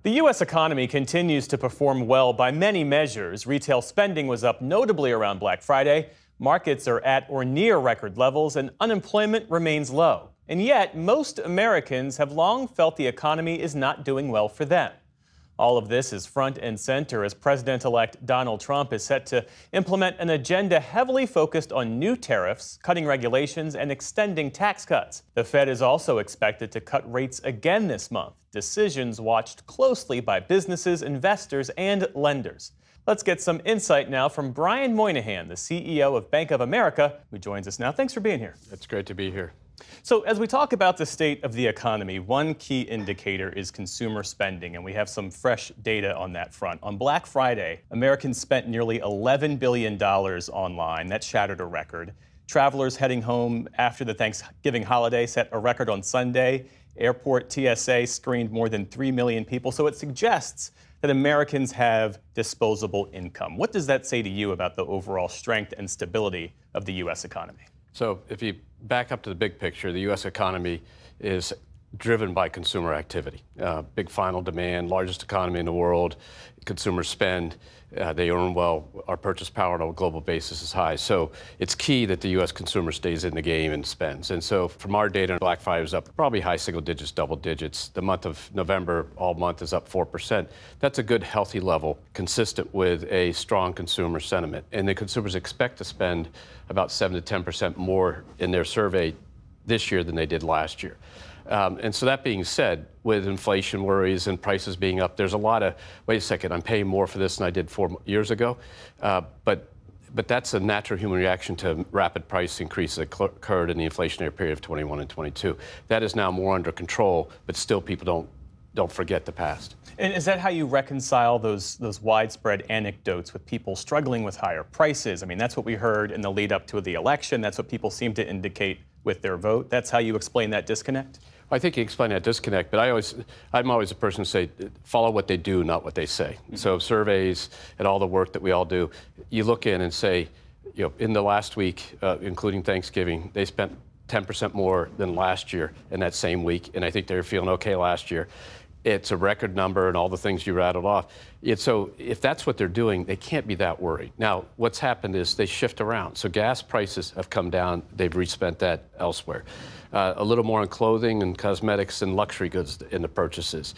The U.S. economy continues to perform well by many measures. Retail spending was up notably around Black Friday. Markets are at or near record levels, and unemployment remains low. And yet, most Americans have long felt the economy is not doing well for them. All of this is front and center as President-elect Donald Trump is set to implement an agenda heavily focused on new tariffs, cutting regulations, and extending tax cuts. The Fed is also expected to cut rates again this month. Decisions watched closely by businesses, investors, and lenders. Let's get some insight now from Brian Moynihan, the CEO of Bank of America, who joins us now. Thanks for being here. It's great to be here. So as we talk about the state of the economy, one key indicator is consumer spending, and we have some fresh data on that front. On Black Friday, Americans spent nearly $11 billion online. That shattered a record. Travelers heading home after the Thanksgiving holiday set a record on Sunday. Airport TSA screened more than 3 million people, so it suggests that Americans have disposable income. What does that say to you about the overall strength and stability of the U.S. economy? So if you back up to the big picture, the U.S. economy is driven by consumer activity. Big final demand, largest economy in the world, consumer spend, they earn well, our purchase power on a global basis is high. So it's key that the U.S. consumer stays in the game and spends. And so from our data, Black Friday was up probably high single digits, double digits. The month of November, all month is up 4%. That's a good, healthy level, consistent with a strong consumer sentiment. And the consumers expect to spend about 7 to 10% more in their survey this year than they did last year. And so that being said, with inflation worries and prices being up, there's a lot of, wait a second, I'm paying more for this than I did 4 years ago. But that's a natural human reaction to rapid price increases that occurred in the inflationary period of 21 and 22. That is now more under control, but still people don't forget the past. And is that how you reconcile those widespread anecdotes with people struggling with higher prices? I mean, that's what we heard in the lead up to the election. That's what people seem to indicate with their vote. That's how you explain that disconnect? I think you explain that disconnect, but I'm always a person to say, follow what they do, not what they say. Mm-hmm. So surveys and all the work that we all do, you look in and say, in the last week, including Thanksgiving, they spent 10% more than last year in that same week, and I think they're feeling okay last year. It's a record number and all the things you rattled off. So if that's what they're doing, they can't be that worried. Now, what's happened is they shift around. So gas prices have come down. They've respent that elsewhere. A little more on clothing and cosmetics and luxury goods in the purchases.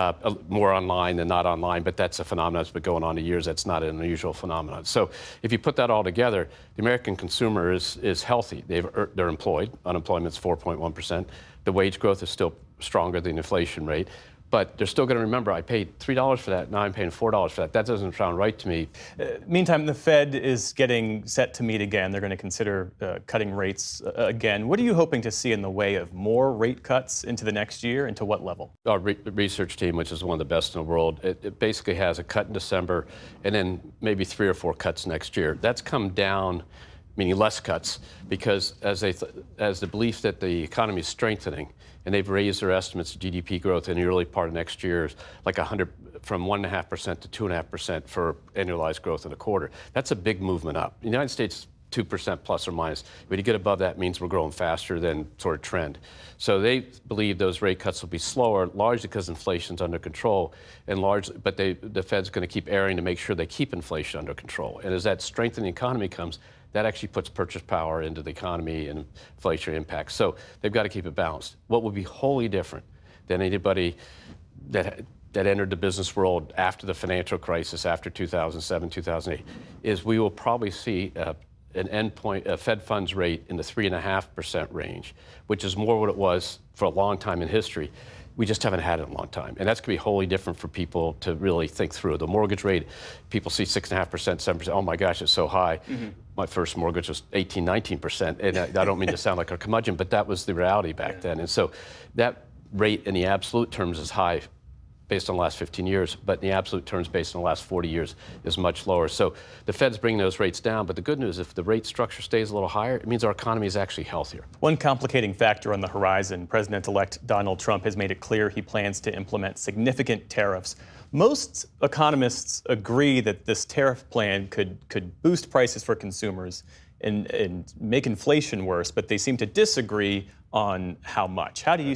More online than not online, but that's a phenomenon that's been going on for years. That's not an unusual phenomenon. So if you put that all together, the American consumer is healthy. They're employed. Unemployment's 4.1%. The wage growth is still stronger than the inflation rate. But they're still going to remember, I paid $3 for that, now I'm paying $4 for that. That doesn't sound right to me. Meantime, the Fed is getting set to meet again. They're going to consider cutting rates again. What are you hoping to see in the way of more rate cuts into the next year, and to what level? Our research team, which is one of the best in the world, it basically has a cut in December and then maybe 3 or 4 cuts next year. That's come down, meaning less cuts, because as the belief that the economy is strengthening, and they've raised their estimates of GDP growth in the early part of next year, like from 1.5% to 2.5% for annualized growth in a quarter. That's a big movement up. In the United States, 2% plus or minus. When you get above that, it means we're growing faster than sort of trend. So they believe those rate cuts will be slower, largely because inflation's under control, and but the Fed's going to keep erring to make sure they keep inflation under control. And as that strengthening economy comes, that actually puts purchase power into the economy and inflation impacts. So they've got to keep it balanced. What would be wholly different than anybody that entered the business world after the financial crisis, after 2007, 2008, is we will probably see a Fed funds rate in the 3.5% range, which is more what it was for a long time in history. We just haven't had it in a long time. And that's going to be wholly different for people to really think through. The mortgage rate, people see 6.5%, 7%. Oh my gosh, it's so high. Mm-hmm. My first mortgage was 18, 19%. And I don't mean to sound like a curmudgeon, but that was the reality back then. And so that rate in the absolute terms is high based on the last 15 years, but in the absolute terms based on the last 40 years is much lower. So the Fed's bringing those rates down, but the good news, if the rate structure stays a little higher, it means our economy is actually healthier. One complicating factor on the horizon, President-elect Donald Trump has made it clear he plans to implement significant tariffs. Most economists agree that this tariff plan could boost prices for consumers and make inflation worse, but they seem to disagree on how much. How do you see it?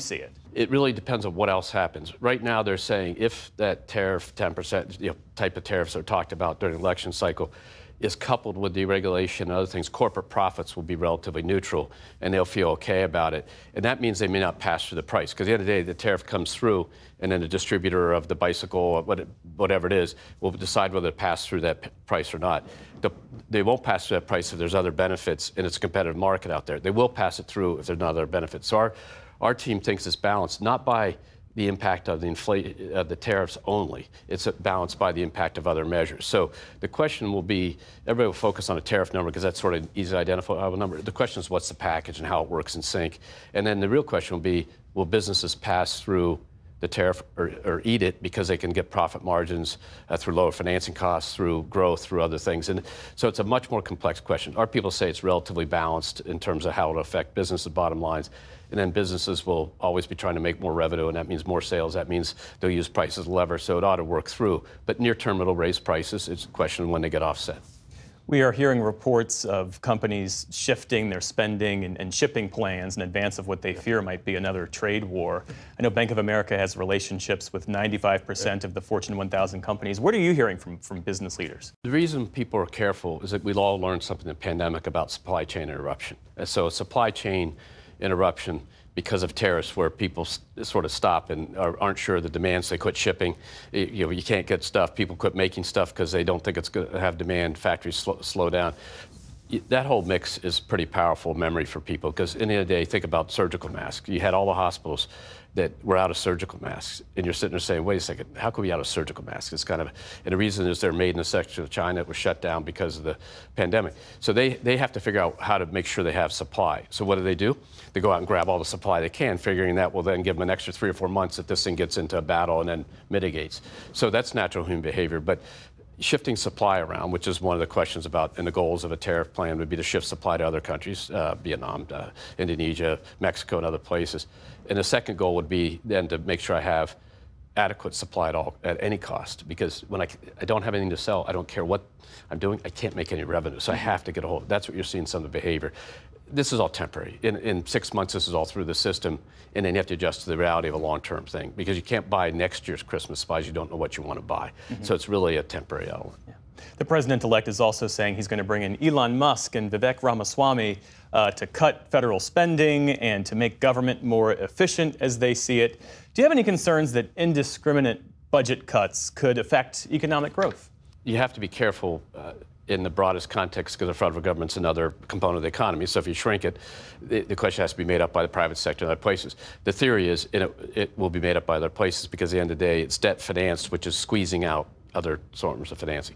It really depends on what else happens. Right now, they're saying if that tariff, 10%, type of tariffs are talked about during the election cycle, is coupled with deregulation and other things, corporate profits will be relatively neutral, and they'll feel okay about it. And that means they may not pass through the price, because at the end of the day, the tariff comes through, and then the distributor of the bicycle, or whatever it is, will decide whether to pass through that price or not. They won't pass through that price if there's other benefits, and it's a competitive market out there. They will pass it through if there's not other benefits. So our team thinks it's balanced, not by the impact of the tariffs only. It's balanced by the impact of other measures. So the question will be, everybody will focus on a tariff number because that's sort of easy to identify a number. The question is what's the package and how it works in sync. And then the real question will be, will businesses pass through the tariff or eat it because they can get profit margins through lower financing costs, through growth, through other things. And so it's a much more complex question. Our people say it's relatively balanced in terms of how it'll affect businesses' bottom lines. And then businesses will always be trying to make more revenue, and that means more sales. That means they'll use price as a lever, so it ought to work through. But near term, it'll raise prices. It's a question of when they get offset. We are hearing reports of companies shifting their spending and shipping plans in advance of what they fear might be another trade war. I know Bank of America has relationships with 95% of the Fortune 1000 companies. What are you hearing from business leaders? The reason people are careful is that we've all learned something in the pandemic about supply chain interruption. And so supply chain interruption because of tariffs, where people sort of stop and aren't sure of the demands, they quit shipping. You can't get stuff. People quit making stuff because they don't think it's going to have demand. Factories slow down. That whole mix is pretty powerful memory for people, because at the end of the day, think about surgical masks. You had all the hospitals that were out of surgical masks, and you're sitting there saying, wait a second, how could we be out of surgical masks? It's kind of, and the reason is they're made in a section of China that was shut down because of the pandemic. So they have to figure out how to make sure they have supply. So what do? They go out and grab all the supply they can, figuring that will then give them an extra 3 or 4 months if this thing gets into a battle and then mitigates. So that's natural human behavior. But shifting supply around, which is one of the questions about, and the goals of a tariff plan would be to shift supply to other countries, Vietnam, Indonesia, Mexico, and other places. And the second goal would be then to make sure I have adequate supply at any cost, because when I don't have anything to sell, I don't care what I'm doing, I can't make any revenue. So I have to get a hold. That's what you're seeing, some of the behavior. This is all temporary. In 6 months, this is all through the system, and then you have to adjust to the reality of a long-term thing, because you can't buy next year's Christmas supplies. You don't know what you want to buy. So it's really a temporary element. Yeah. The president-elect is also saying he's going to bring in Elon Musk and Vivek Ramaswamy to cut federal spending and to make government more efficient as they see it. Do you have any concerns that indiscriminate budget cuts could affect economic growth? You have to be careful in the broadest context, because the federal government's another component of the economy. So if you shrink it, the question has to be made up by the private sector and other places. The theory is it will be made up by other places, because at the end of the day, it's debt financed, which is squeezing out other forms of financing.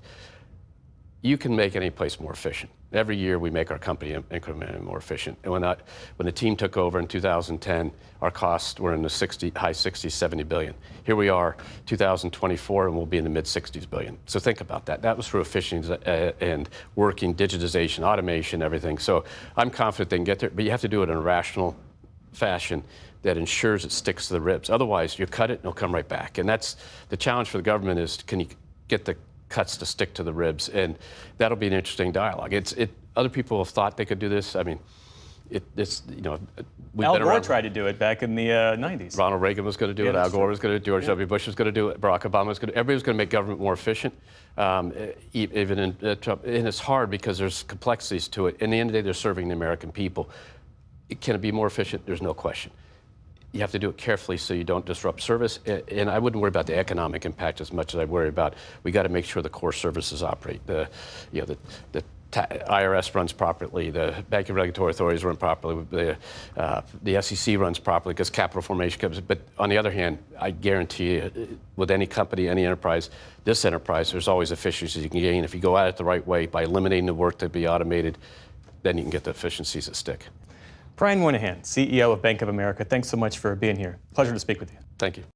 You can make any place more efficient. Every year we make our company incrementally more efficient. And when the team took over in 2010, our costs were in the high 60s, 70 billion. Here we are, 2024, and we'll be in the mid 60s billion. So think about that. That was through efficiency and working, digitization, automation, everything. So I'm confident they can get there, but you have to do it in a rational fashion that ensures it sticks to the ribs. Otherwise, you cut it and it'll come right back. And that's the challenge for the government, is can you get the cuts to stick to the ribs? And that'll be an interesting dialogue. Other people have thought they could do this. I mean, it's, you know, Al Gore tried to do it back in the 90s. Ronald Reagan was going to do it. Al Gore was going to do it. George W. Bush was going to do it. Barack Obama was going to. Everybody was going to make government more efficient, even in Trump. And it's hard because there's complexities to it. In the end of the day, they're serving the American people. Can it be more efficient? There's no question. You have to do it carefully so you don't disrupt service. And I wouldn't worry about the economic impact as much as I worry about, we got to make sure the core services operate. The IRS runs properly, the banking regulatory authorities run properly, the SEC runs properly, because capital formation comes. But on the other hand, I guarantee you, with any company, any enterprise, this enterprise, there's always efficiencies you can gain. If you go at it the right way, by eliminating the work to be automated, then you can get the efficiencies that stick. Brian Moynihan, CEO of Bank of America, thanks so much for being here. Pleasure to speak with you. Thank you.